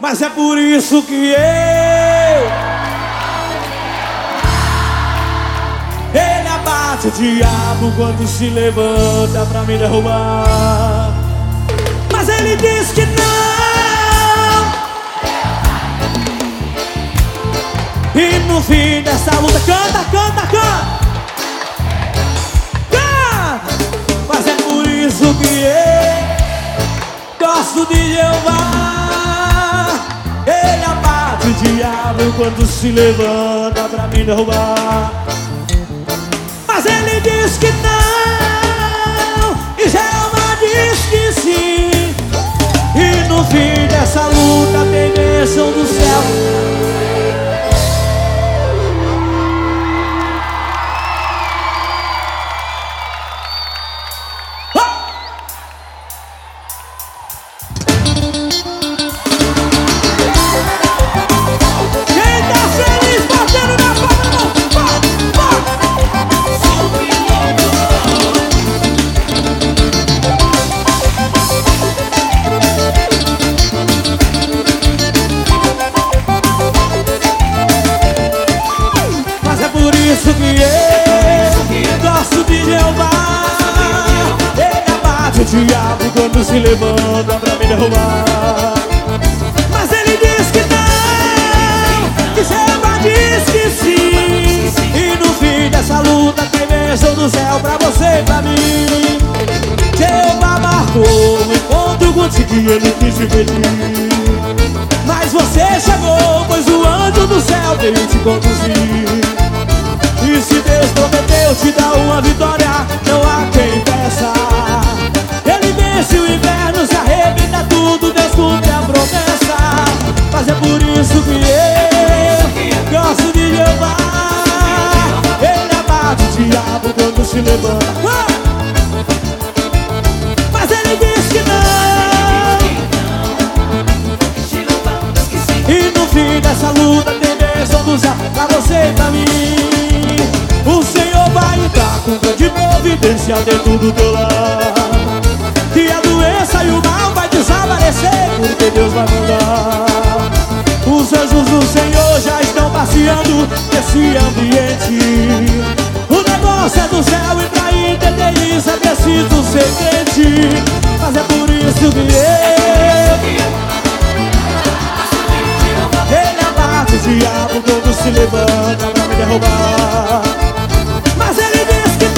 Mas é por isso que ele abate o diabo quando se levanta pra me derrubar. Mas ele diz que não. E no fim dessa luta, canta, canta, canta, canta. Mas é por isso que gosto de Jeová. Ele abate o diabo quando se levanta pra me derrubar. Mas ele diz que não, e Jeová diz que sim. E no fim dessa luta tem bênção do céu. Isso que gosto de Jeová. Ele abate o diabo quando se levanta pra me derrubar. Mas ele diz que não, que Jeová diz que sim. E no fim dessa luta tem bênção do céu pra você e pra mim. Jeová marcou um encontro contigo e ele quis te pedir. Mas você chegou, pois o anjo do céu veio te conduzir. E se Deus prometeu te dar uma vitória, não há quem peça. Ele vence o inverno, se arrebenta tudo, Deus cumpre a promessa. Mas é por isso que gosto de Jeová. Ele abate o diabo quando se levanta. Mas ele diz que não. E no fim dessa luta tem bênção do céu pra você e pra mim. O Senhor vai entrar com grande providência dentro do teu lar. Que a doença e o mal vai desaparecer, porque Deus vai mandar. Os anjos do Senhor já estão passeando nesse ambiente. O negócio é do céu e pra entender isso é preciso ser crente. Mas é por isso que ele abate o diabo quando se levanta pra me derrubar. Mas ele diz que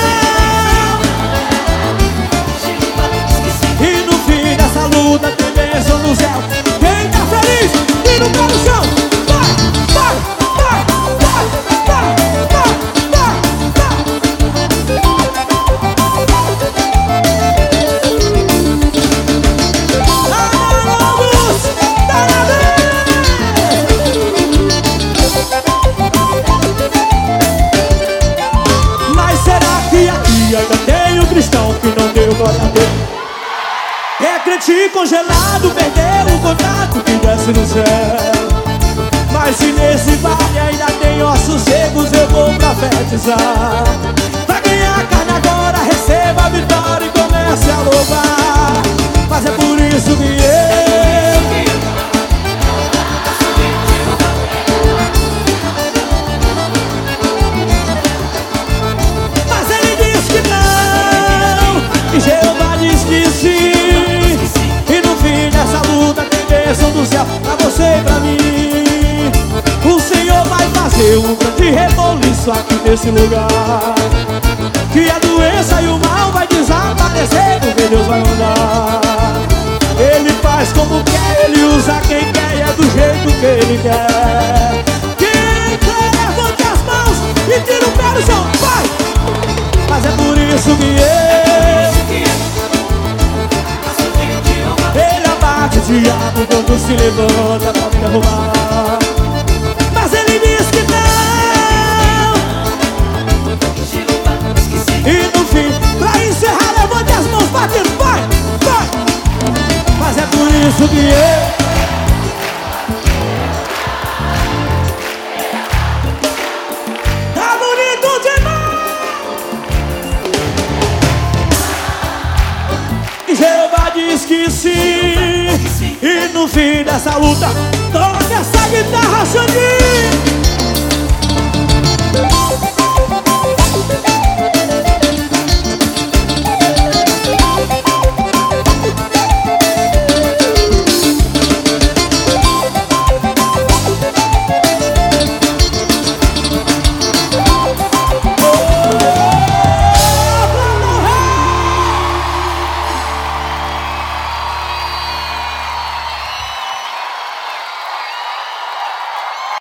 não. E no fim dessa luta tem bênção no céu. Quem tá feliz, vira o pé no chão. Vai, vai, vai, vai, vai, vai, vai, ainda tem um cristão que não deu glória a Deus. É crente congelado, perdeu o contato que desce no céu. Mas se nesse vale ainda tem ossos secos, eu vou profetizar. Vai ganhar carne agora, receba a vitória e comece a louvar. Mas é por isso que e Jeová diz que sim. E no fim dessa luta tem bênção do céu pra você e pra mim. O Senhor vai fazer um grande reboliço aqui nesse lugar. Que a doença e o mal vai desaparecer, porque Deus vai mandar. Ele faz como quer, ele usa quem quer e é do jeito que ele quer. Quem quer, levante as mãos e tira o pé do chão, vai! Mas é por isso que ele abate o diabo quando se levanta pra me derrubar. Mas ele diz que não. E no fim, pra encerrar, levante as mãos batendo, vai, vai. Mas é por isso que tá bonito demais. E Jeová diz que sim. E no fim dessa luta. Toca essa guitarra, Xandinho.